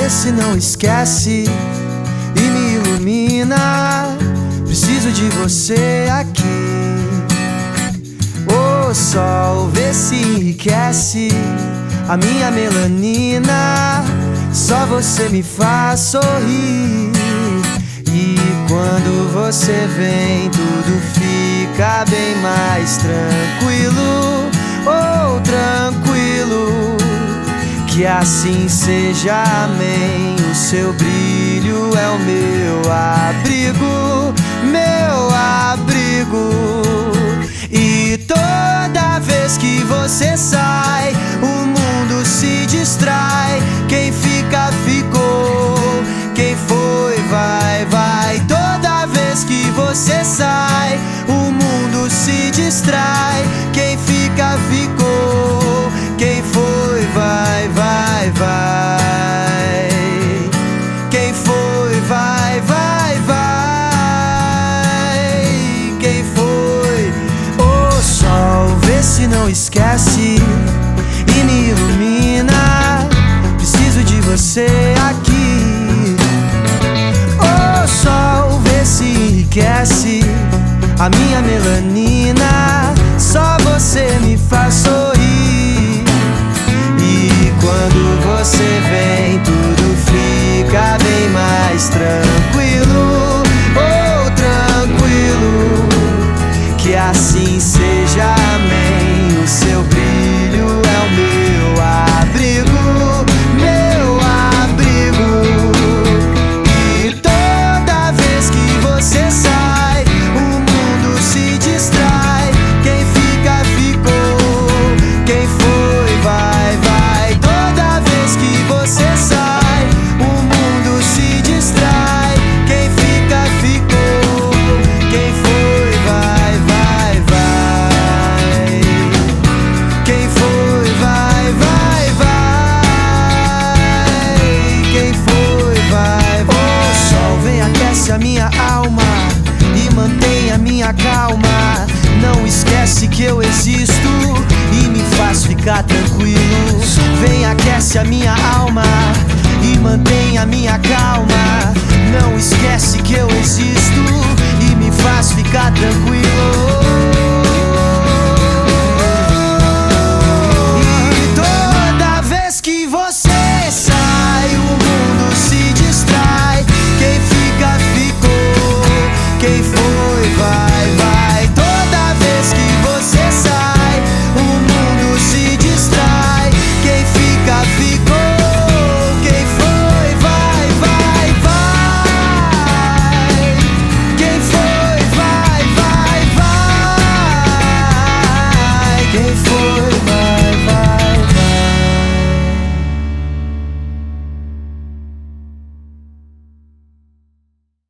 vê se não esquece e me ilumina. Preciso de você aqui. O sol vê se enriquece a minha melanina. Só você me faz sorrir. E quando você vem, tudo fica bem mais tranquilo. Oh, tranquilo. Que assim seja, amém. O seu brilho é o meu abrigo, meu abrigo. E toda vez que você sai, o mundo se distrai. Quem fica, ficou. Quem foi, vai, vai. Toda vez que você sai, o mundo se distrai. Quem fica, ficou. Quem foi, vai, vai, vai. Quem foi, vai, vai, vai. Quem foi? O sol vê se não esquece e me ilumina. Preciso de você aqui. O sol vê se enriquece a minha melanina. Só você me faz sorrir. E quando você vem, tudo fica bem mais tranquilo. Oh, tranquilo. Que assim seja, amém. O seu brilho é o meu abrigo, meu abrigo. E toda vez que você sai, o mundo se distrai. Quem fica, ficou. Quem foi, vai, vai. Toda vez que você sai, o mundo se distrai. Quem fica, ficou. Quem foi, vai, vai, vai. Quem foi, vai, vai, vai. Quem foi, vai, vai. O sol vem, aquece a minha alma e mantém a minha calma. Não esquece que eu existo e me faz ficar tranquilo. Vem, aquece a minha alma e mantém a minha calma. Não esquece que eu existo e me faz ficar tranquilo. E toda vez que você sai, o mundo se distrai. Quem fica, ficou. Quem foi, vai, vai.